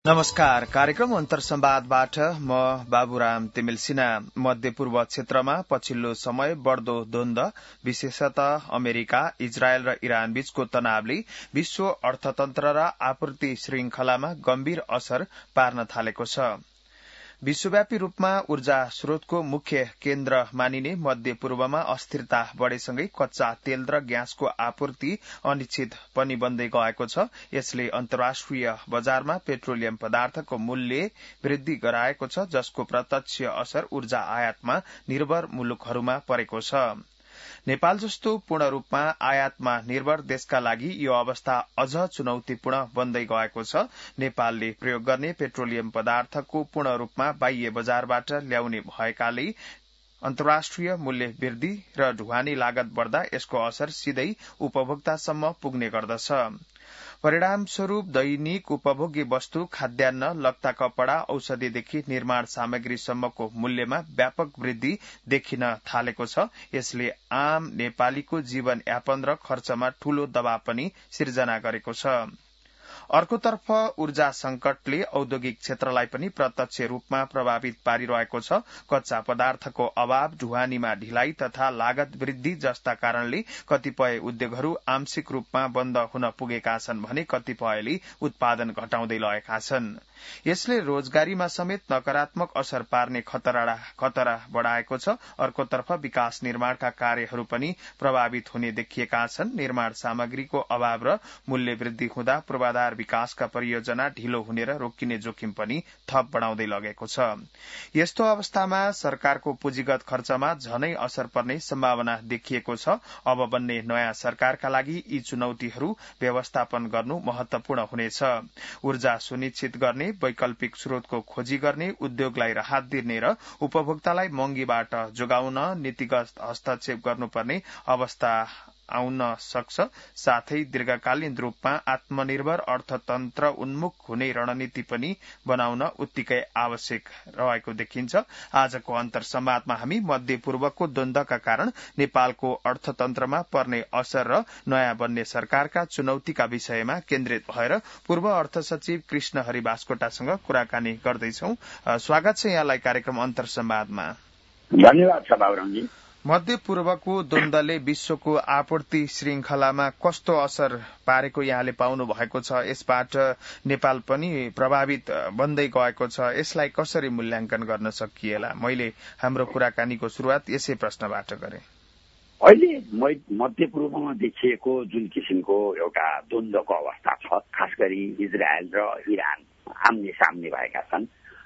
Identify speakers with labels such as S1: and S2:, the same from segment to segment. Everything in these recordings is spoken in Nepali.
S1: नमस्कार। कार्यक्रम अन्तर्संवादबाट म बाबुराम तिमिल सिन्हा। मध्यपूर्व क्षेत्रमा पछिल्लो समय बढ़दो द्वन्द, विशेषतः अमेरिका, इजरायल र इरान बीचको तनावले विश्व अर्थतन्त्र र आपूर्ति श्रृंखलामा गम्भीर असर पार्न थालेको छ। विश्वव्यापी रूपमा ऊर्जा स्रोतको मुख्य केन्द्र मानिने मध्य पूर्वमा अस्थिरता बढ़ेसँगै कच्चा तेल र ग्यासको आपूर्ति अनिश्चित पनि बन्दै गएको छ। यसले अन्तर्राष्ट्रिय बजारमा पेट्रोलियम पदार्थको मूल्य वृद्धि गराएको छ, जसको प्रत्यक्ष असर ऊर्जा आयातमा निर्भर मुलुकहरूमा परेको छ। नेपाल जस्तो पूर्ण रूपमा आयातमा निर्भर देशका लागि यो अवस्था अझ चुनौतीपूर्ण बन्दै गएको छ। नेपालले प्रयोग गर्ने पेट्रोलियम पदार्थको पूर्ण रूपमा बाह्य बजारबाट ल्याउने भएकाले अन्तर्राष्ट्रिय मूल्य वृद्धि र ढुवानी लागत बढ़दा यसको असर सिधै उपभोक्तासम्म पुग्ने गर्दछ। परिणामस्वरूप दैनिक उपभोग्य वस्तु, खाद्यान्न, लत्ता कपड़ा, औषधिदेखि निर्माण सामग्रीसम्मको मूल्यमा व्यापक वृद्धि देखिन थालेको छ। यसले आम नेपालीको जीवन यापन र खर्चमा ठूलो दबाव पनि सिर्जना गरेको छ। अर्कोतर्फ ऊर्जा संकटले औद्योगिक क्षेत्रलाई पनि प्रत्यक्ष रूपमा प्रभावित पारिरहेको छ। कच्चा पदार्थको अभाव, ढुवानीमा ढिलाइ तथा लागत वृद्धि जस्ता कारणले कतिपय उद्योगहरू आंशिक रूपमा बन्द हुन पुगेका छन् भने कतिपयले उत्पादन घटाउँदै लगेका छन्। यसले रोजगारीमा समेत नकारात्मक असर पार्ने खतरा बढ़ाएको छ। अर्कोतर्फ विकास निर्माणका कार्यहरू पनि प्रभावित हुने देखिएका छन्। निर्माण सामग्रीको अभाव र मूल्य वृद्धि हुँदा पूर्वाधार विकासका परियोजना ढिलो हुने र रोकिने जोखिम पनि थप बढ़ाउँदै लगेको छ। यस्तो अवस्थामा सरकारको पुँजीगत खर्चमा झनै असर पर्ने सम्भावना देखिएको छ। अब बन्ने नयाँ सरकारका लागि यी चुनौतीहरू व्यवस्थापन गर्नु महत्वपूर्ण हुनेछ। ऊर्जा सुनिश्चित गर्ने, वैकल्पिक स्रोतको खोजी गर्ने, उद्योगलाई राहत दिने र उपभोक्तालाई महँगीबाट जोगाउन नीतिगत हस्तक्षेप गर्नुपर्ने अवस्था आउन सक्छ। साथै दीर्घकालीन रूपमा आत्मनिर्भर अर्थतन्त्र उन्मुख हुने रणनीति पनि बनाउन उत्तिकै आवश्यक रहेको देखिन्छ। आजको अन्तर्संवादमा हामी मध्य पूर्वको द्वन्द्वका कारण नेपालको अर्थतन्त्रमा पर्ने असर र नयाँ बन्ने सरकारका चुनौतीका विषयमा केन्द्रित भएर पूर्व अर्थ सचिव कृष्ण हरि बास्कोटासँग कुराकानी गर्दैछौ। स्वागत छ यहाँलाई कार्यक्रम अन्तर्संवादमा।
S2: धन्यवाद छ बाबुरामजी।
S1: मध्य पूर्वको द्वन्द्वले विश्वको आपूर्ति श्रृंखलामा कस्तो असर पारेको यहाँले पाउनु भएको छ? यसबाट नेपाल पनि प्रभावित बन्दै गएको छ। यसलाई कसरी मूल्याङ्कन गर्न सकिएला? मैले हाम्रो कुराकानीको शुरूआत यसै प्रश्नबाट गरे।
S2: अहिले मध्य पूर्वमा देखिएको जुन किसिमको एउटा द्वन्द्वको अवस्था छ, खास गरी इजरायल र इरान आम्ने सामने भएका छन्।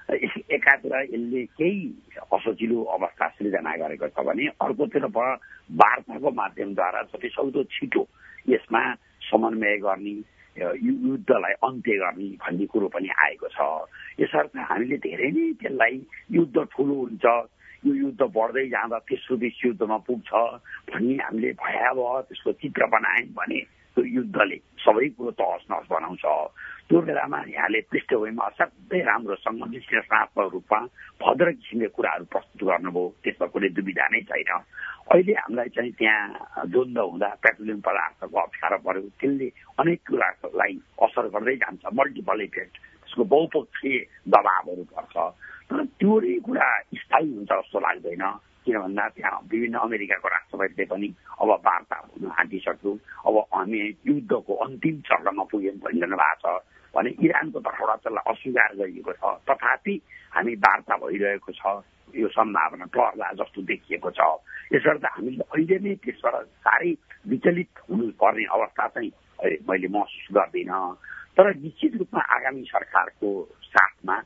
S2: एकातिर यसले केही असजिलो अवस्था सृजना गरेको छ भने अर्कोतर्फ वार्ताको माध्यमद्वारा जतिसक्दो छिटो यसमा समन्वय गर्ने, युद्धलाई अन्त्य गर्ने भन्ने कुरो पनि आएको छ। यसर्थ हामीले धेरै नै त्यसलाई युद्ध ठूलो हुन्छ, यो युद्ध बढ्दै जाँदा तेस्रो विश्वयुद्धमा पुग्छ भन्ने हामीले भयावह त्यसको चित्र बनायौं भने त्यो युद्धले सबै कुरो तहस नहस बनाउँछ। त्यो बेलामा यहाँले पृष्ठभूमिमा असाध्यै राम्रोसँग विश्लेषणात्मक रूपमा भद्र किसिमले कुराहरू प्रस्तुत गर्नुभयो, त्यसमा कुनै दुविधा नै छैन। अहिले हामीलाई चाहिँ त्यहाँ द्वन्द्व हुँदा पेट्रोलियम पदार्थको अप्ठ्यारो पर्यो, त्यसले अनेक कुरालाई असर गर्दै जान्छ, मल्टिपल इफेक्ट, त्यसको बहुपक्षीय दबावहरू पर्छ। तर त्यो कुरा स्थायी हुन्छ जस्तो लाग्दैन, किन भन्दा त्यहाँ विभिन्न अमेरिकाको राष्ट्रपतिले पनि अब वार्ता हुन आँटिसक्यो, अब हामी युद्धको अन्तिम चरणमा पुग्यौं भनिरहनु भएको छ भने इरानको तर्फबाट त्यसलाई अस्वीकार गरिएको छ। तथापि हामी वार्ता भइरहेको छ, यो सम्भावना टर्ला जस्तो देखिएको छ। यसर्थ हामीले अहिले नै त्यसबाट साह्रै विचलित हुनुपर्ने अवस्था चाहिँ मैले महसुस गर्दिन। तर निश्चित रूपमा आगामी सरकारको साथमा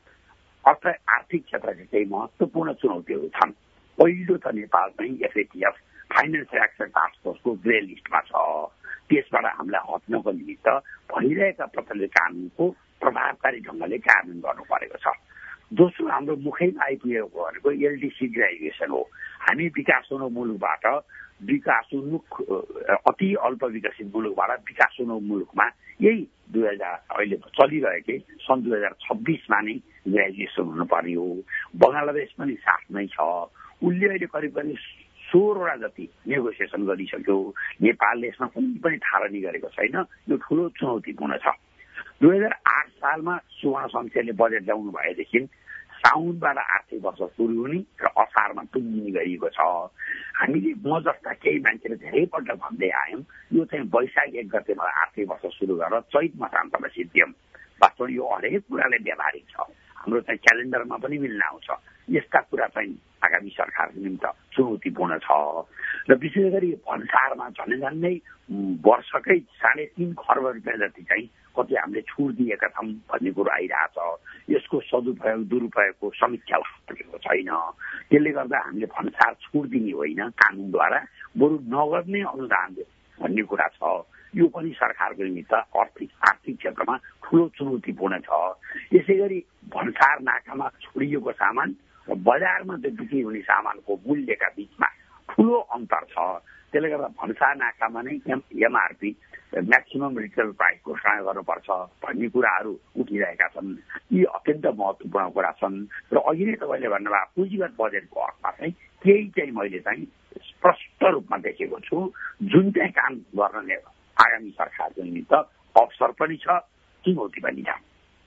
S2: आर्थिक क्षेत्रका केही महत्वपूर्ण चुनौतीहरू छन्। पहिलो त नेपाल चाहिँ एफएटीएफ फाइनेन्सियल एक्सन टास्क फोर्सको ग्रे लिस्टमा छ। त्यसबाट हामीलाई हट्नको निमित्त भइरहेका प्रचलित कानूनको प्रभावकारी ढंगले कार्यान्वयन गर्नु परेको छ। दोस्रो हाम्रो मुखैमा आइपुगेको भनेको एलडीसी ग्रेजुएसन हो। हामी विकासोन्मुख मुलुकबाट विकासोन्मुख अति अल्प विकसित मुलुकबाट विकासोन्मुख मुलुकमा यही 2000 अहिले चलिरहेकै सन् 2026मा नै ग्रेजुएसन हुनुपर्ने हो। बङ्गलादेश पनि साथमै छ। उसले अहिले करिब 16वटा जति नेगोसिएसन गरिसक्यो। नेपालले यसमा कुनै पनि थालनी गरेको छैन। यो ठूलो चुनौतीपूर्ण छ। 2008 सालमा सुवर्ण शमशेरले बजेट ल्याउनु भएदेखि साउनबाट आर्थिक वर्ष सुरु हुने र असारमा टुङ्गिने गरिएको छ। हामीले म जस्ता केही मान्छेले धेरैपल्ट भन्दै आयौँ यो चाहिँ वैशाख 1 गतेबाट आर्थिक वर्ष सुरु गरेर चैत मसान्तमा सिद्धियौँ। वास्तवमा यो हरेक कुराले व्यावहारिक छ, हाम्रो चाहिँ क्यालेन्डरमा पनि मिल्न आउँछ। यस्ता कुरा चाहिँ आगामी सरकारको निम्ति चुनौतीपूर्ण छ र विशेष गरी भन्सारमा झन्डै वर्षकै 3.5 खर्ब रुपियाँ जति चाहिँ कति हामीले छुट दिएका छौँ भन्ने कुरो आइरहेछ। यसको सदुपयोग दुरुपयोगको समीक्षा भएको छैन। त्यसले गर्दा हामीले भन्सार छुट दिने होइन कानुनद्वारा, बरु नगर्ने अनुदान भन्ने कुरा छ। यो पनि सरकारको निमित्त आर्थिक क्षेत्रमा ठुलो चुनौतीपूर्ण छ। यसै गरी भन्सार नाकामा छोडिएको सामान र बजारमा बिक्री हुने सामानको मूल्यका बीचमा ठुलो अन्तर छ। त्यसले गर्दा भन्सार नाकामा नै एमआरपी म्याक्सिमम रिटेल प्राइस घोषणा गर्नुपर्छ भन्ने कुराहरू उठिरहेका छन्। यी अत्यन्त महत्त्वपूर्ण कुरा छन् र अघि नै तपाईँले भन्नुभयो पुँजीगत बजेटको हकमा चाहिँ केही चाहिँ मैले चाहिँ स्पष्ट रूपमा देखेको छु जुन चाहिँ काम गर्न आगामी सरकारको निमित्त अवसर पनि छ, चुनौती पनि छ।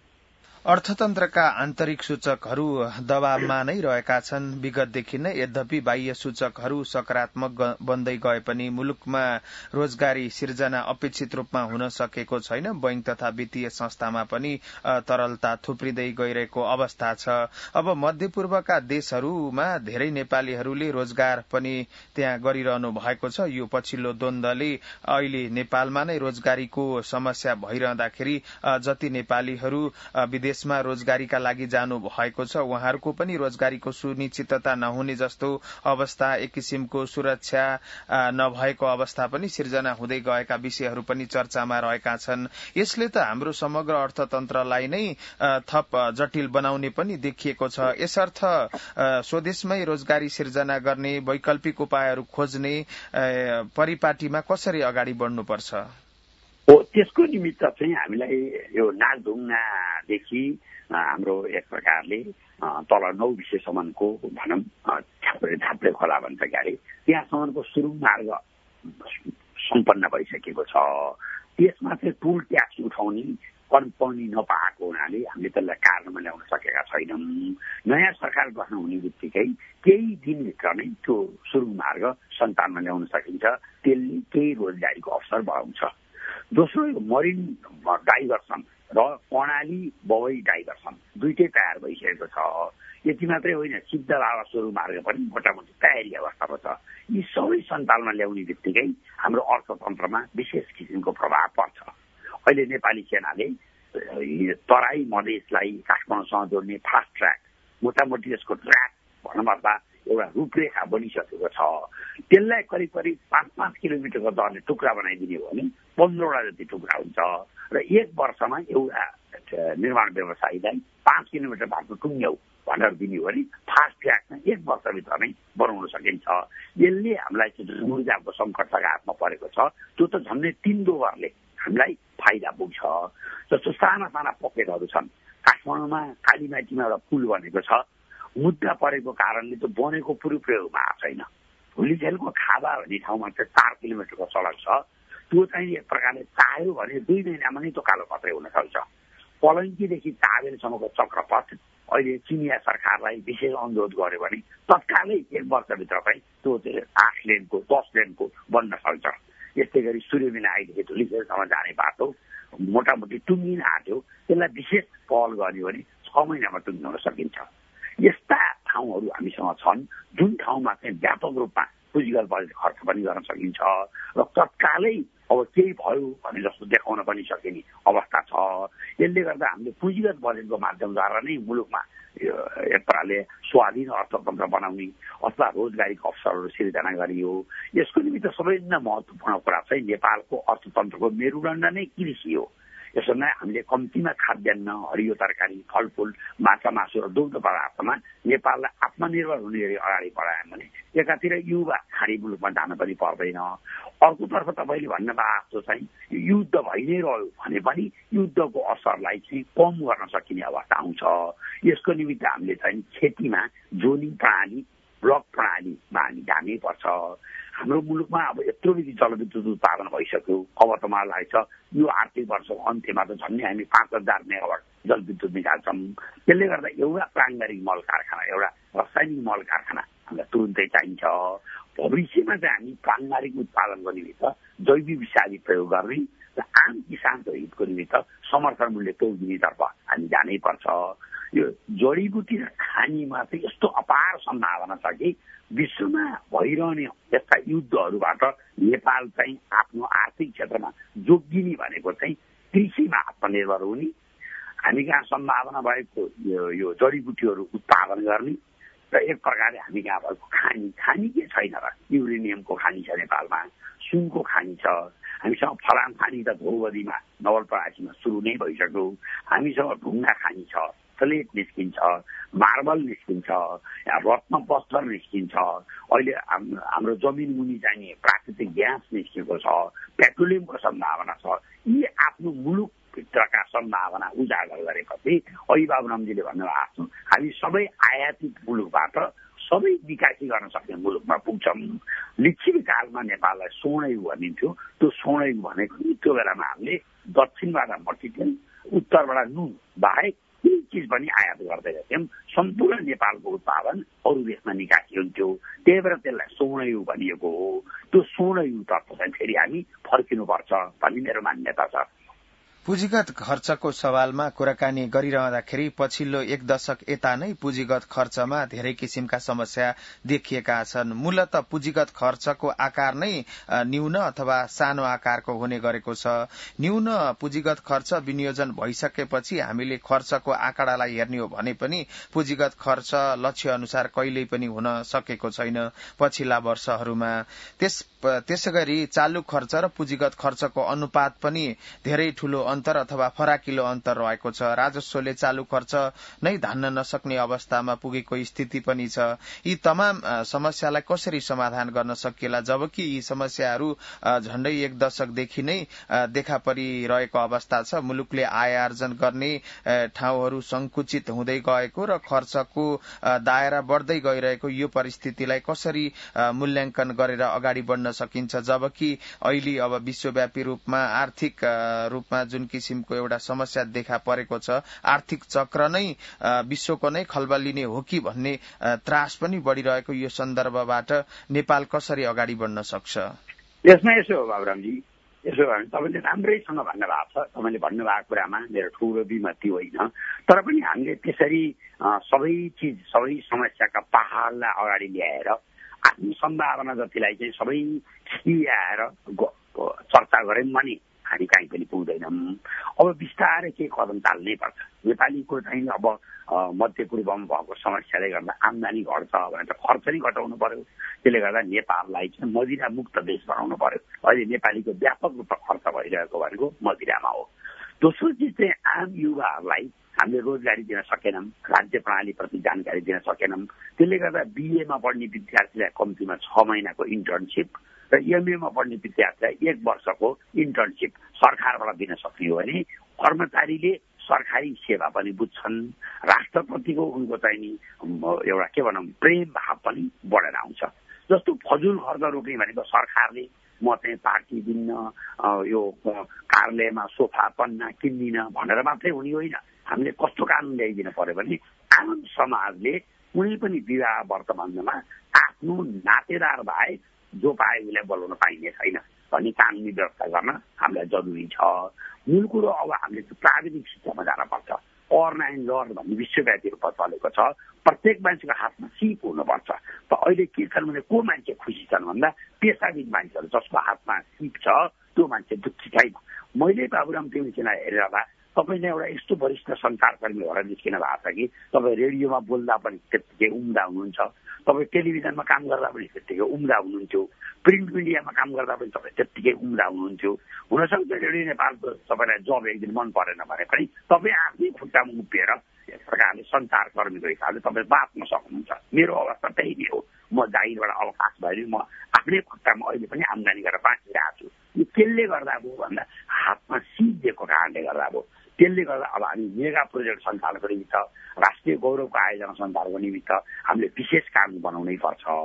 S1: अर्थतन्त्रका आन्तरिक सूचकहरू दबावमा नै रहेका छन् विगतदेखि नै। यद्यपि बाह्य सूचकहरू सकारात्मक बन्दै गए पनि मुलुकमा रोजगारी सिर्जना अपेक्षित रूपमा हुन सकेको छैन। बैंक तथा वित्तीय संस्थामा पनि तरलता थुप्रिँदै गइरहेको अवस्था छ। अब मध्यपूर्वका देशहरूमा धेरै नेपालीहरूले रोजगार पनि त्यहाँ गरिरहनु भएको छ। यो पछिल्लो द्वन्द्वले अहिले नेपालमा नै रोजगारीको समस्या भइरहँदाखेरि जति नेपालीहरू विदेशमा रोजगारीका लागि जानु भएको छ उहाँहरूको पनि रोजगारीको सुनिश्चितता नहुने जस्तो अवस्था, एक किसिमको सुरक्षा नभएको अवस्था पनि सिर्जना हुँदै गएका विषयहरू पनि चर्चामा रहेका छन्। यसले त हाम्रो समग्र अर्थतन्त्रलाई नै थप जटिल बनाउने पनि देखिएको छ। यसर्थ स्वदेशमै रोजगारी सिर्जना गर्ने वैकल्पिक उपायहरू खोज्ने परिपाटीमा कसरी अगाडि बढ्नुपर्छ?
S2: त्यसको निमित्त चाहिँ हामीलाई यो नागढुङ्गादेखि हाम्रो एक प्रकारले तल 9 विषयसम्मको भनौँ झाप्रे खोला भन्छ गाडी त्यहाँसम्मको सुरुङ मार्ग सम्पन्न भइसकेको छ। त्यसमा चाहिँ टोल ट्याक्स उठाउने पनि नपाएको हुनाले हामीले त्यसलाई कारणमा ल्याउन सकेका छैनौँ। नयाँ सरकार गठन हुने बित्तिकै केही दिनभित्र नै त्यो सुरुङ मार्ग सञ्चालनमा ल्याउन सकिन्छ। त्यसले केही रोजगारीको अवसर बढाउँछ। दोस्रो मरिन डाइभर्सन र कर्णाली बवई डाइभर्सन दुईटै तयार भइसकेको छ। यति मात्रै होइन, सिद्ध बाबा सुरुङ मार्ग पनि मोटामोटी तयारी अवस्थामा छ। यी सबै सञ्चालनमा ल्याउने बित्तिकै हाम्रो अर्थतन्त्रमा विशेष किसिमको प्रभाव पर्छ। अहिले नेपाली सेनाले तराई मधेसलाई काठमाडौँसँग जोड्ने फास्ट ट्र्याक मोटामोटी यसको ट्र्याक भनौँ अथवा एउटा रूपरेखा बनिसकेको छ। त्यसलाई करिब 5-5 किलोमिटरको दरले टुक्रा बनाइदिने हो भने 15वटा जति टुक्रा हुन्छ र 1 वर्षमा एउटा निर्माण व्यवसायीलाई 5 किलोमिटर बाटो टुङ्ग्याउ भनेर दिने हो भने फास्ट ट्र्याकमा 1 वर्षभित्र नै बनाउन सकिन्छ। यसले हामीलाई चाहिँ ऊर्जाको सङ्कटका हातमा परेको छ। त्यो त झन्डै 3 डोबरले हामीलाई फाइदा पुग्छ। जस्तो साना पकेटहरू छन्। काठमाडौँमा कालीमाटीमा एउटा पुल बनेको छ। मुद्दा परेको कारणले त्यो बनेको पुरै प्रयोगमा आएको छैन। भुलीझेलको खाबा भन्ने ठाउँमा चाहिँ 4 किलोमिटरको सडक छ। त्यो चाहिँ एक प्रकारले चाह्यो भने 2 महिनामा नै त्यो कालो पत्रै हुन सक्छ। पलङ्कीदेखि चाबेलसम्मको चक्रपथ अहिले चिनिया सरकारलाई विशेष अनुरोध गर्यो भने तत्कालै 1 वर्षभित्र चाहिँ त्यो चाहिँ 8 लेनको 10 लेनको बन्न सक्छ। यस्तै गरी सूर्यविनायकदेखि धुलीखेलसम्म जाने बाटो मोटामोटी टुङ्गिन आँट्यो। त्यसलाई विशेष पहल गर्यो भने 6 महिनामा टुङ्ग्याउन सकिन्छ। यस्ता ठाउँहरू हामीसँग छन् जुन ठाउँमा चाहिँ व्यापक रूपमा पुँजीगत बजेट खर्च पनि गर्न सकिन्छ र तत्कालै अब केही भयो भने जस्तो देखाउन पनि सकिने अवस्था छ। यसले गर्दा हामीले पुँजीगत बजेटको माध्यमद्वारा नै मुलुकमा एक प्रकारले स्वाधीन अर्थतन्त्र बनाउने अथवा रोजगारीको अवसरहरू सिर्जना गरियो। यसको निमित्त सबैभन्दा महत्त्वपूर्ण कुरा चाहिँ नेपालको अर्थतन्त्रको मेरुदण्ड नै कृषि हो। यसमा हामीले कम्तीमा खाद्यान्न, हरियो तरकारी, फलफुल, माछा मासु र दुग्ध पदार्थमा नेपाललाई आत्मनिर्भर हुने गरी अगाडि बढायौँ भने एकातिर युवा खाडी मुलुकमा जान पनि पर्दैन। अर्कोतर्फ तपाईँले भन्नुभएको जस्तो चाहिँ युद्ध भइ नै रह्यो भने पनि युद्धको असरलाई चाहिँ कम गर्न सकिने अवस्था आउँछ। यसको निमित्त हामीले चाहिँ खेतीमा जोनिङ प्रणाली, ब्लक प्रणालीमा हामी जानै पर्छ। हाम्रो मुलुकमा अब यत्रो विधि जलविद्युत उत्पादन भइसक्यो। अब त मलाई लाग्छ यो आर्थिक वर्षको अन्त्यमा त झन्डै हामी 5000 मेगावाट जलविद्युत निकाल्छौँ। त्यसले गर्दा एउटा प्राङ्गारिक मल कारखाना, एउटा रासायनिक मल कारखाना हामीलाई तुरुन्तै चाहिन्छ। भविष्यमा चाहिँ हामी प्राङ्गारिक उत्पादन गर्ने भित्र जैविक विषादी प्रयोग गर्ने र आम किसानको हितको निमित्त समर्थन मूल्य तोकिनेतर्फ हामी जानै पर्छ। यो जडीबुटी र खानीमा चाहिँ यस्तो अपार सम्भावना छ कि विश्वमा भइरहने यस्ता युद्धहरूबाट नेपाल चाहिँ आफ्नो आर्थिक क्षेत्रमा जोगिने भनेको चाहिँ कृषिमा आत्मनिर्भर हुने, हामी कहाँ सम्भावना भएको यो जडीबुटीहरू उत्पादन गर्ने र एक प्रकारले हामी कहाँ भएको खानी के छैन र युरेनियमको खानी छ नेपालमा, सुनको खानी छ, हामीसँग फलाम खानी त धौबदीमा नवलपरासीमा सुरु नै भइसक्यो, हामीसँग ढुङ्गा खानी छ, स्लेट निस्किन्छ, मार्बल निस्किन्छ, रत्न पत्थर निस्किन्छ, अहिले हाम्रो जमिन मुनि चाहिने प्राकृतिक ग्यास निस्केको छ, पेट्रोलियमको सम्भावना छ। यी आफ्नो मुलुकभित्रका सम्भावना उजागर गरेपछि अभिबाबुरामजीले भन्नुभएको छ हामी सबै आयातित मुलुकबाट सबै निकासी गर्न सक्ने मुलुकमा पुग्छौँ। लिच्छवी कालमा नेपाललाई स्वर्णयुग भनिन्थ्यो। त्यो स्वर्णयुग भनेको त्यो बेलामा हामीले दक्षिणबाट मट्टितेल, उत्तरबाट नुन बाहेक कुनै चिज पनि आयात गर्दै थियौँ। सम्पूर्ण नेपालको उत्पादन अरू देशमा निकासी हुन्थ्यो। त्यही भएर त्यसलाई स्वर्णयुग भनिएको हो। त्यो स्वर्णयुगतर्फ चाहिँ फेरि हामी फर्किनुपर्छ भन्ने मेरो मान्यता छ।
S1: पुँजीगत खर्चको सवालमा कुराकानी गरिरहँदाखेरि पछिल्लो 1 दशक यता नै पुँजीगत खर्चमा धेरै किसिमका समस्या देखिएका छन्। मूलत पुँजीगत खर्चको आकार नै न्यून अथवा सानो आकारको हुने गरेको छ। न्यून पुँजीगत खर्च विनियोजन भइसकेपछि हामीले खर्चको आँकडालाई हेर्ने हो भने पनि पुँजीगत खर्च लक्ष्य अनुसार कहिल्यै पनि हुन सकेको छैन पछिल्ला वर्षहरूमा। त्यसैगरी चालू खर्च र पुँजीगत खर्चको अनुपात पनि धेरै ठूलो अन्तर अथवा फराकिलो अन्तर रहेको छ। राजस्वले चालू खर्च नै धान्न नसक्ने अवस्थामा पुगेको स्थिति पनि छ। यी तमाम समस्यालाई कसरी समाधान गर्न सकिएला जबकि यी समस्याहरू झण्डै 1 दशकदेखि नै देखा परिरहेको अवस्था छ। मुलुकले आय आर्जन गर्ने ठाउँहरू संकुचित हुँदै गएको र खर्चको दायरा बढ्दै गइरहेको यो परिस्थितिलाई कसरी मूल्याङ्कन गरेर अगाडि बढ्न सकिन्छ जबकि अहिले अब विश्वव्यापी रूपमा आर्थिक रूपमा जुन किसिमको एउटा समस्या देखा परेको छ, आर्थिक चक्र नै विश्वको नै खलबलिने हो कि भन्ने त्रास पनि बढ़िरहेको यो सन्दर्भबाट नेपाल कसरी अगाडि बढ्न सक्छ?
S2: यसमा यसो हो बाबुरामजी, यसो भने तपाईँले राम्रैसँग भन्नुभएको छ। तपाईँले भन्नुभएको कुरामा मेरो ठुलो विमति होइन, तर पनि हामीले त्यसरी सबै समस्याका पहाडलाई अगाडि ल्याएर आफ्नो सम्भावना जतिलाई चाहिँ सबै खियाएर चर्चा गऱ्यौँ भने हामी कहीँ पनि पुग्दैनौँ। अब बिस्तारै केही कदम चाल्नै पर्छ। नेपालीको चाहिँ अब मध्य पूर्वमा भएको समस्याले गर्दा आम्दानी घट्छ भने त खर्च नै घटाउनु पर्यो। त्यसले गर्दा नेपाललाई चाहिँ मदिरा मुक्त देश बनाउनु पर्यो। अहिले नेपालीको व्यापक रूपमा खर्च भइरहेको भनेको मदिरामा हो। दोस्रो चिज चाहिँ आम युवाहरूलाई हामीले रोजगारी दिन सकेनौँ, राज्य प्रणालीप्रति जानकारी दिन सकेनौँ। त्यसले गर्दा बीएमा पढ्ने विद्यार्थीलाई कम्तीमा 6 महिनाको इन्टर्नसिप र एमएमा पढ्ने विद्यार्थीलाई 1 वर्षको इन्टर्नसिप सरकारबाट दिन सकियो भने कर्मचारीले सरकारी सेवा पनि बुझ्छन्, राष्ट्रप्रतिको उनको चाहिँ नि एउटा के भनौँ प्रेम भाव पनि बढेर आउँछ। जस्तो फजुल खर्च रोक्ने भनेको सरकारले म चाहिँ पार्टी दिन्न, यो कार्यालयमा सोफा पन्ना किन्दिन भनेर मात्रै हुने होइन। हामीले कस्तो कानुन ल्याइदिन पर्यो भने आम समाजले कुनै पनि विवाह वर्तमानमा आफ्नो नातेदार बाहेक जो पाए उसलाई बोलाउन पाइने छैन भन्ने कानुनी व्यवस्था गर्न हामीलाई जरुरी छ। मूल कुरो अब हामीले प्राविधिक शिक्षामा जान पर्छ। अनलाइन लर्न भन्ने विश्वव्यापी रूपमा चलेको छ। प्रत्येक मान्छेको हातमा सिप हुनुपर्छ। त अहिले के छन् भने को मान्छे खुसी छन् भन्दा पेसाविद मान्छेहरू जसको हातमा सिप छ त्यो मान्छे दुःखी छैन। मैले बाबुराम तिमीलाई हेरेर तपाईँले एउटा यस्तो वरिष्ठ सञ्चारकर्मी भएर निस्किन भएको छ कि तपाईँ रेडियोमा बोल्दा पनि त्यत्तिकै उम्दा हुनुहुन्छ, तपाईँ टेलिभिजनमा काम गर्दा पनि त्यत्तिकै उम्दा हुनुहुन्थ्यो, प्रिन्ट मिडियामा काम गर्दा पनि तपाईँ त्यत्तिकै उम्दा हुनुहुन्थ्यो। हुनसक्छ रेडियो नेपालको तपाईँलाई जब एक दिन मन परेन भने पनि तपाईँ आफ्नै खुट्टामा उभिएर एक प्रकारले सञ्चारकर्मीको हिसाबले तपाईँ बाँच्न सक्नुहुन्छ। मेरो अवस्था त्यही नै हो। म जागिरबाट अवकाश भयो म आफ्नै खुट्टामा अहिले पनि आम्दानी गरेर बाँचिरहेको छु। यो केले गर्दा भयो भन्दा हातमा सिप दिएको कारणले गर्दा भयो। त्यसले गर्दा अब हामी मेगा प्रोजेक्ट सञ्चालनको निमित्त, राष्ट्रिय गौरवको आयोजना सञ्चालनको निमित्त हामीले विशेष कानुन बनाउनै पर्छ।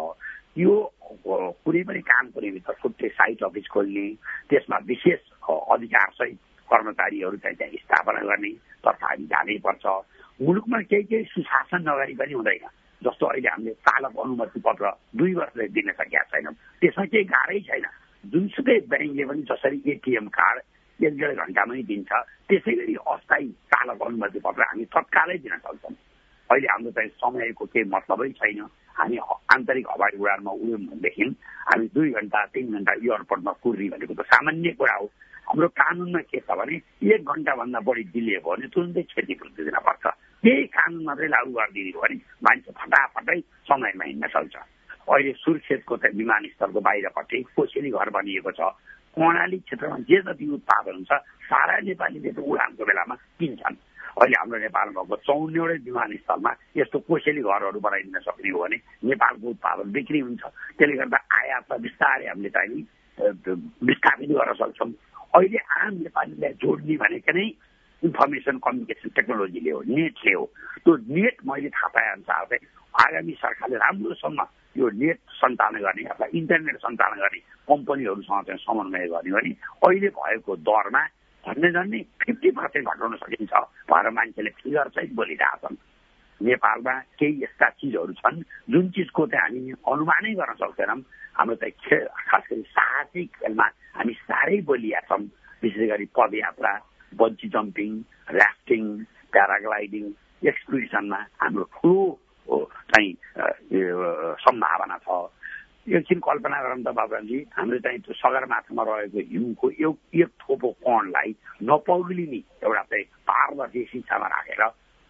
S2: यो कुनै पनि कामको निमित्त छुट्टै साइट अफिस खोल्ने, त्यसमा विशेष अधिकारसहित कर्मचारीहरू चाहिँ त्यहाँ स्थापना गर्ने तर्फ हामी जानै पर्छ। मुलुकमा केही सुशासन नगरी पनि हुँदैन। जस्तो अहिले हामीले चालक अनुमति पत्र 2 वर्षले दिन सकेका छैनौँ, त्यसमा केही गाह्रै छैन। जुनसुकै ब्याङ्कले पनि जसरी एटिएम कार्ड 1-1.5 घन्टामै दिन्छ, त्यसै गरी अस्थायी चालक अनुमति पत्र हामी तत्कालै दिन सक्छौँ। अहिले हाम्रो चाहिँ समयको केही मतलबै छैन। हामी आन्तरिक हवाई उडानमा उड्यौँ भनेदेखि हामी 2 घन्टा 3 घन्टा एयरपोर्टमा कुर्ने भनेको त सामान्य कुरा हो। हाम्रो कानुनमा के छ भने 1 घन्टाभन्दा बढी डिले भयो भने तुरुन्तै क्षतिपूर्ति दिन पर्छ। त्यही कानुन मात्रै लागू गरिदिने हो भने मान्छे फटाफटै समयमा हिँड्न सक्छ। अहिले सुर्खेतको चाहिँ विमानस्थलको बाहिरपट्टि कोसेली घर बनिएको छ। कर्णाली क्षेत्रमा जे जति उत्पादन हुन्छ सारा नेपालीले त उडानको बेलामा किन्छन्। अहिले हाम्रो नेपालमा भएको 54वटै विमानस्थलमा यस्तो कोसेली घरहरू बनाइदिन सक्ने हो भने नेपालको उत्पादन बिक्री हुन्छ। त्यसले गर्दा आयातलाई बिस्तारै हामीले चाहिँ विस्थापित गर्न सक्छौँ। अहिले आम नेपालीलाई जोड्ने भनेको नै इन्फर्मेसन कम्युनिकेसन टेक्नोलोजीले हो, नेटले हो। त्यो नेट मैले थाहा पाए अनुसार चाहिँ आगामी सरकारले राम्रोसँग यो नेट सञ्चालन गर्ने अथवा इन्टरनेट सञ्चालन गर्ने कम्पनीहरूसँग चाहिँ समन्वय गर्ने भने अहिले भएको दरमा झन्डै 50% घटाउन सकिन्छ भनेर मान्छेले फिगर सहित बोलिरहेछन्। नेपालमा केही यस्ता चिजहरू छन् जुन चिजको चाहिँ हामी अनुमानै गर्न सक्दैनौँ। हाम्रो चाहिँ खास गरी साहसिक खेलमा हामी साह्रै बोलिया छौँ। विशेष गरी पदयात्रा, बन्ची जम्पिङ, राफ्टिङ, प्याराग्लाइडिङ, एक्सपिडिसनमा हाम्रो ठुलो चाहिँ सम्भावना छ। एकछिन कल्पना गरौँ त बाबुरामजी, हाम्रो चाहिँ त्यो सगरमाथामा रहेको हिउँको एक थोपो कणलाई नपौलिने एउटा चाहिँ पारदर्शी शिक्षामा राखेर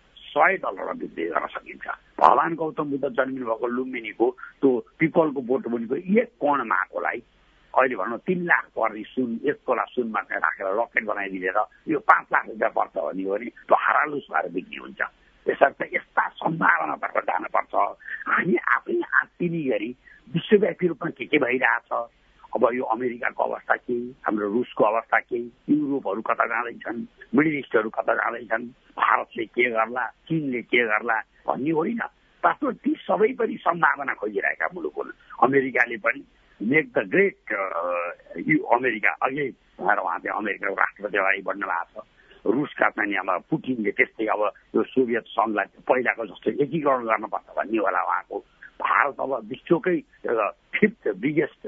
S2: $100 बिक्री गर्न सकिन्छ। भगवान गौतम बुद्ध जन्मिनु भएको लुम्बिनीको त्यो पिपलको बोट मुनिको एक कण माकोलाई अहिले भनौँ 3 लाख पर्ने सुन, 1 तोला सुनमा चाहिँ राखेर रकेट बनाइदिएर यो 5 लाख रुपियाँ पर्छ भन्ने हो भने त्यो हरालुस भएर बिक्री हुन्छ। त्यसर्थ यस्ता सम्भावनातर्फ जानुपर्छ। हामी आफै आत्तिने गरी विश्वव्यापी रूपमा के भइरहेछ। अब यो अमेरिकाको अवस्था के, हाम्रो रुसको अवस्था के, युरोपहरू कता जाँदैछन्, मिडल इस्टहरू कता जाँदैछन्, भारतले के गर्ला, चीनले के गर्ला भन्ने होइन। वास्तवमा ती सबै पनि सम्भावना खोजिरहेका मुलुक हुन्। अमेरिकाले पनि मेक द ग्रेट अमेरिका अघि भएर उहाँ चाहिँ अमेरिकाको राष्ट्रपति अगाडि बढ्नु भएको छ। रुसका चाहिँ अब पुटिनले त्यस्तै अब यो सोभियत सङ्घलाई पहिलाको जस्तो एकीकरण गर्नुपर्छ भन्ने होला उहाँको। भारत अब विश्वकै 5th बिगेस्ट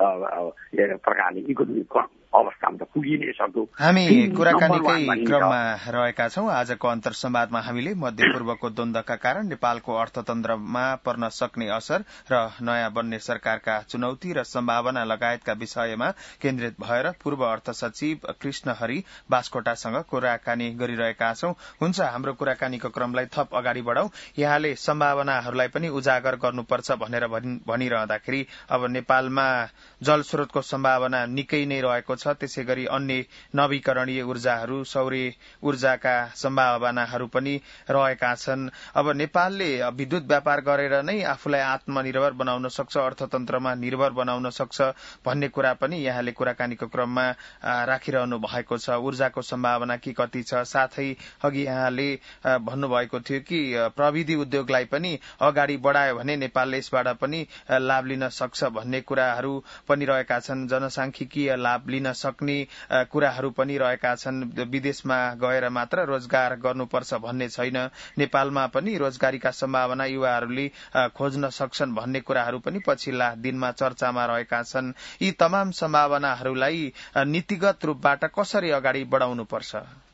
S2: प्रकारले इकोनोमिक अवस्थामा त पुगि नै सक्यो।
S1: हामी कुराकानीकै क्रममा रहेका छौं। आजको अन्तर्संवादमा हामीले मध्यपूर्वको द्वन्द्वका कारण नेपालको अर्थतन्त्रमा पर्न सक्ने असर र नयाँ बन्ने सरकारका चुनौती र सम्भावना लगायतका विषयमा केन्द्रित भएर पूर्व अर्थ सचिव कृष्णहरि बास्कोटासँग कुराकानी गरिरहेका छौं। हुन्छ, हाम्रो कुराकानीको क्रमलाई थप अगाडि बढ़ाउँ। यहाँले सम्भावनाहरूलाई पनि उजागर गर्नुपर्छ भनेर भनिरहँदाखेरि अब नेपालमा जलस्रोतको सम्भावना निकै नै रहेको छ। त्यसै गरी अन्य नवीकरणीय ऊर्जाहरू, सौर्य ऊर्जाका सम्भावनाहरू पनि रहेका छन्। अब नेपालले विद्युत व्यापार गरेर नै आफूलाई आत्मनिर्भर बनाउन सक्छ, अर्थतन्त्रमा निर्भर बनाउन सक्छ भन्ने कुरा पनि यहाँले कुराकानीको क्रममा राखिरहनु भएको छ। ऊर्जाको सम्भावना के कति छ, साथै अघि यहाँले भन्नुभएको थियो कि प्रविधि उद्योगलाई पनि अगाडि बढायो भने नेपालले यसबाट पनि लाभ लिन सक्छ भन्ने कुराहरू पनि रहेका छन्। जनसांख्यिकीय लाभ लिन सक्ने कुराहरू पनि रहेका छन्। विदेशमा गएर मात्र रोजगार गर्नुपर्छ भन्ने छैन। नेपालमा पनि रोजगारीका सम्भावना युवाहरूले खोज्न सक्छन् भन्ने कुराहरू पनि पछिल्ला दिनमा चर्चामा रहेका छन्। यी तमाम सम्भावनाहरूलाई नीतिगत रूपबाट कसरी अगाडि बढाउनुपर्छ?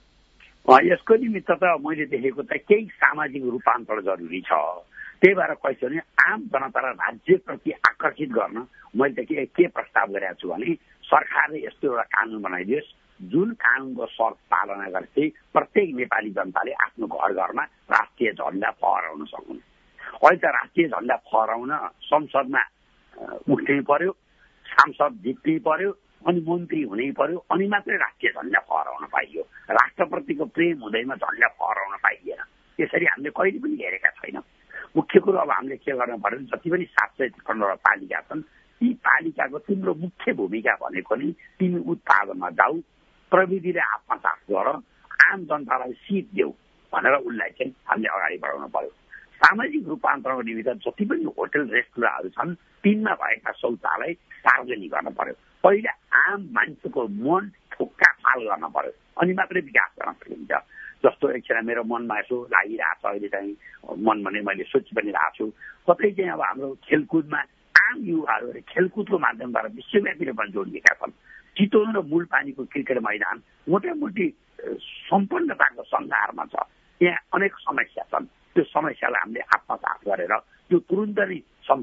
S2: यसको निमित्त त मैले देखेको त केही सामाजिक रूपान्तरण जरुरी छ। त्यही भएर कहिसो भने आम जनतालाई राज्यप्रति आकर्षित गर्न मैले त के प्रस्ताव गरेको छु भने सरकारले यस्तो एउटा कानून बनाइदियोस् जुन कानूनको शर्त पालना गर्दै प्रत्येक नेपाली जनताले आफ्नो घर घरमा राष्ट्रिय झण्डा फहराउन सकुन्। अहिले त राष्ट्रिय झण्डा फहराउन संसदमा उठ्नै पर्यो, सांसद जित्नै पर्यो, अनि मन्त्री हुनै पर्यो, अनि मात्रै राष्ट्रिय झण्डा फहराउन पाइयो। राष्ट्रप्रतिको प्रेम हुँदैमा झण्डा फहराउन पाइएन। यसरी हामीले कहिले पनि हेरेका छैनौँ। मुख्य कुरो अब हामीले के गर्न पर्यो, जति पनि 753 पालिका छन्, ती पालिकाको तिम्रो मुख्य भूमिका भनेको नि तिमी उत्पादनमा जाऊ, प्रविधिले आत्मसात गर, आम जनतालाई सिट देऊ भनेर उसलाई चाहिँ हामीले अगाडि बढाउन पर्यो। सामाजिक रूपान्तरणको निमित्त जति पनि होटल रेस्टुरेन्टहरू छन् तिनमा भएका शौचालय सार्वजनिक गर्न पर्यो। पहिला आम मान्छेको मन ठोक्का फाल गर्न पर्यो, अनि मात्रै विकास गर्न सकिन्छ। जस्तो एकछिन मेरो मनमा यसो लागिरहेको छ, अहिले चाहिँ मन भने मैले सोचि पनि रहेको छु, कतै चाहिँ अब हाम्रो खेलकुदमा आम युवाहरू खेलकुदको माध्यमबाट विश्वव्यापी रूपमा जोडिएका छन्। चितवन र मूलपानीको क्रिकेट मैदान मोटामोटी सम्पन्नताको सङ्घारमा छ। यहाँ अनेक समस्या छन्, त्यो समस्यालाई हामीले आत्मसात गरेर त्यो तुरुन्तै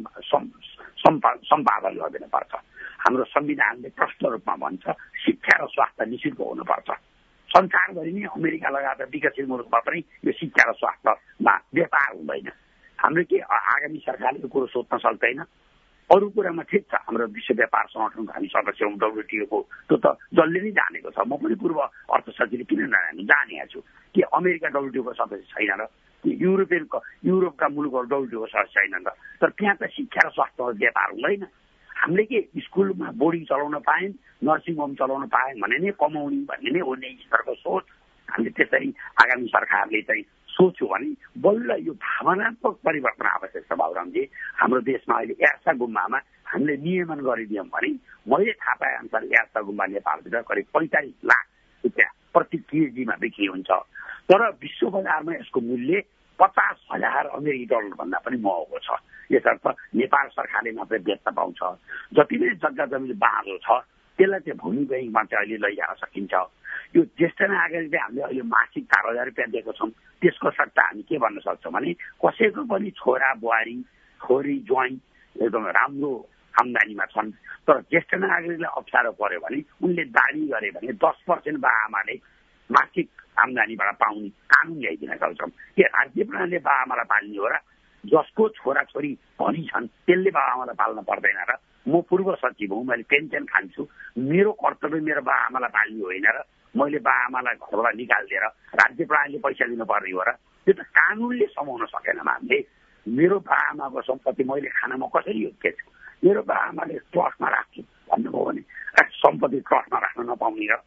S2: सम्पादन गरिदिनुपर्छ। हाम्रो संविधानले प्रष्ट रूपमा भन्छ शिक्षा र स्वास्थ्य निःशुल्क हुनुपर्छ। संसारभरि नै अमेरिका लगायत विकसित मुलुकमा पनि यो शिक्षा र स्वास्थ्यमा व्यापार हुँदैन। हाम्रो के आगामी सरकारले यो कुरो सोध्न सक्दैन? अरू कुरामा ठिक छ, हाम्रो विश्व व्यापार संगठनको हामी सदस्य हौँ, WTO को, त्यो त जसले नै जानेको छ। म पनि पूर्व अर्थ सचिवले किन नजाने, जानेको छु कि अमेरिका WTO को सदस्य छैन र कि युरोपका मुलुकहरू WTO को सदस्य छैनन् र। तर त्यहाँ त शिक्षा र स्वास्थ्यको व्यापार हुँदैन। हामीले के स्कुलमा बोर्डिङ चलाउन पायौँ, नर्सिङ होम चलाउन पायौँ भने नै कमाउने भन्ने नै हो नै स्तरको सोच। हामीले त्यसरी आगामी सरकारले चाहिँ सोच्यो भने बल्ल यो भावनात्मक परिवर्तन आवश्यक छ। बाबुरामजी, हाम्रो देशमा अहिले यार्सा गुम्बामा हामीले नियमन गरिदियौँ भने मैले थाहा पाए अनुसार यार्सा गुम्बा नेपालभित्र करिब 45 लाख रुपियाँ प्रति केजीमा बिक्री हुन्छ। तर विश्व बजारमा यसको मूल्य 50,000 अमेरिकी डलर भन्दा पनि महँगो छ। यसर्थ नेपाल सरकारले मात्रै बेच्न पाउँछ। जति नै जग्गा जमिन बाँझो छ त्यसलाई चाहिँ भूमि ब्याङ्कमा चाहिँ अहिले लैजान सकिन्छ। यो ज्येष्ठ नागरिकले हामीले अहिले मासिक 4,000 रुपियाँ दिएको छौँ। त्यसको सट्टा हामी के भन्न सक्छौँ भने कसैको पनि छोरा बुहारी छोरी ज्वाइँ एकदम राम्रो आम्दानीमा छन्, तर ज्येष्ठ नागरिकलाई अप्ठ्यारो पर्यो भने उनले दाबी गरे भने 10% बाआमाले मासिक आम्दानीबाट पाउने कानुन ल्याइदिन सक्छौँ। के राज्य प्रणालीले बाआमालाई पाल्ने हो र? जसको छोराछोरी भनी छन् त्यसले बाआमालाई पाल्न पर्दैन र? म पूर्व सचिव हुँ, मैले पेन्सन खान्छु, मेरो कर्तव्य मेरो बाआमालाई पाल्ने होइन र? मैले बाआमालाई घरबाट निकालिदिएर राज्य प्रणालीले पैसा दिनुपर्ने हो र? त्यो त कानुनले समाउन सकेन हामीले। मेरो बाआमाको सम्पत्ति मैले खान म कसरी योग्य छु? मेरो बाआमाले ट्रस्टमा राख्छु भन्नुभयो भने सम्पत्ति ट्रस्टमा राख्न नपाउने र?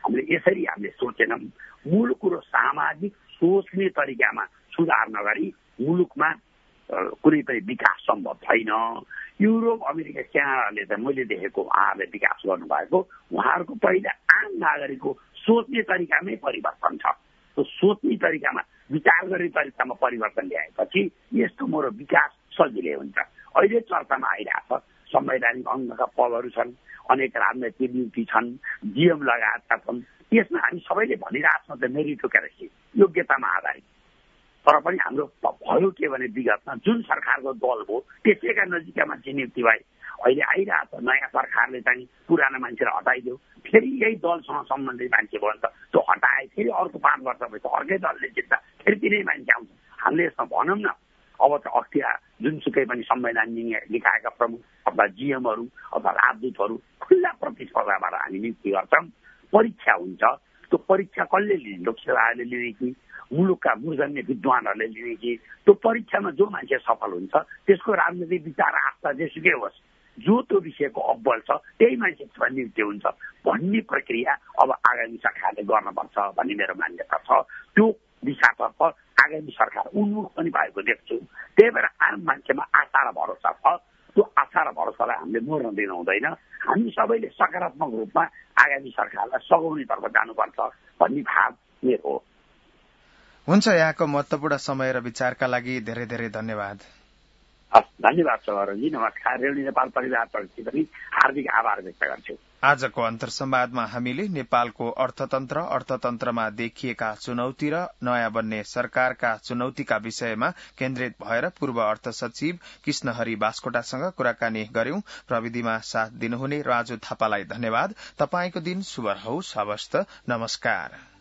S2: हामीले सोचेनौँ। मूल कुरो सामाजिक सोच्ने तरिकामा सुधार नगरी मुलुकमा कुनै पनि विकास सम्भव छैन। युरोप अमेरिका क्यानाडाले त मैले देखेको उहाँहरूले विकास गर्नुभएको उहाँहरूको पहिला आम नागरिकको सोच्ने तरिकामै परिवर्तन छ। त्यो सोच्ने तरिकामा विचार गर्ने तरिकामा परिवर्तन ल्याएपछि यस्तो मोरो विकास सजिलै हुन्छ। अहिले चर्चामा आइरहेको छ संवैधानिक अङ्गका पदहरू छन्, अनेक राजनैतिक नियुक्ति छन्, जीएम लगायतका छन्। यसमा हामी सबैले भनिरहेको छौँ त मेरिटोक्रेसी, योग्यतामा आधारित। तर पनि हाम्रो भयो के भने विगतमा जुन सरकारको दल भयो त्यसैका नजिकका मान्छे नियुक्ति भए। अहिले आइरहेको छ नयाँ सरकारले चाहिँ पुराना मान्छेलाई हटाइदियो, फेरि यही दलसँग सम्बन्धित मान्छे भयो नि त, त्यो हटाए फेरि अर्को 5 वर्षपछि अर्कै दलले जित्दा फेरि तिनै मान्छे आउँछ। हामीले यसमा भनौँ न, अब त अख्तियार जुनसुकै पनि संविधान निकायका प्रमुख अथवा जीएमहरू अथवा राजदूतहरू खुल्ला प्रतिस्पर्धाबाट हामी नियुक्ति गर्छौँ। परीक्षा हुन्छ, त्यो परीक्षा कसले लिने? लोकसेवाले लिने कि मुलुकका मूर्धन्य विद्वानहरूले लिने कि? त्यो परीक्षामा जो मान्छे सफल हुन्छ त्यसको राजनीतिक विचार आस्था जेसुकै होस्, जो त्यो विषयको अब्बल छ त्यही मान्छेसँग नियुक्ति हुन्छ भन्ने प्रक्रिया अब आगामी सरकारले गर्नुपर्छ भन्ने मेरो मान्यता छ। त्यो दिशातर्फ आगामी सरकार उन्मुख पनि भएको देख्छु। त्यही भएर आम मान्छेमा आशा र भरोसा छ। त्यो आशा र भरोसालाई हामीले मोड्न दिनु हुँदैन। हामी सबैले सकारात्मक रूपमा आगामी सरकारलाई सघाउनेतर्फ जानुपर्छ भन्ने भाव मेरो हो।
S1: हुन्छ, यहाँको महत्त्वपूर्ण समय र विचारका लागि धेरै धेरै धन्यवाद।
S2: धन्यवाद सौरभजी, नमस्कार। रेडियो नेपाल परिवारप्रति पनि हार्दिक आभार व्यक्त गर्छु।
S1: आजको अन्तर्संवादमा हामीले नेपालको अर्थतन्त्रमा देखिएका चुनौती र नयाँ बन्ने सरकारका चुनौतीका विषयमा केन्द्रित भएर पूर्व अर्थ सचिव कृष्णहरि बास्कोटासँग कुराकानी गर्यौं। प्रविधिमा साथ दिनुहुने राजु थापालाई धन्यवाद। तपाईको दिन शुभ रहोस्। हवस्त, नमस्कार।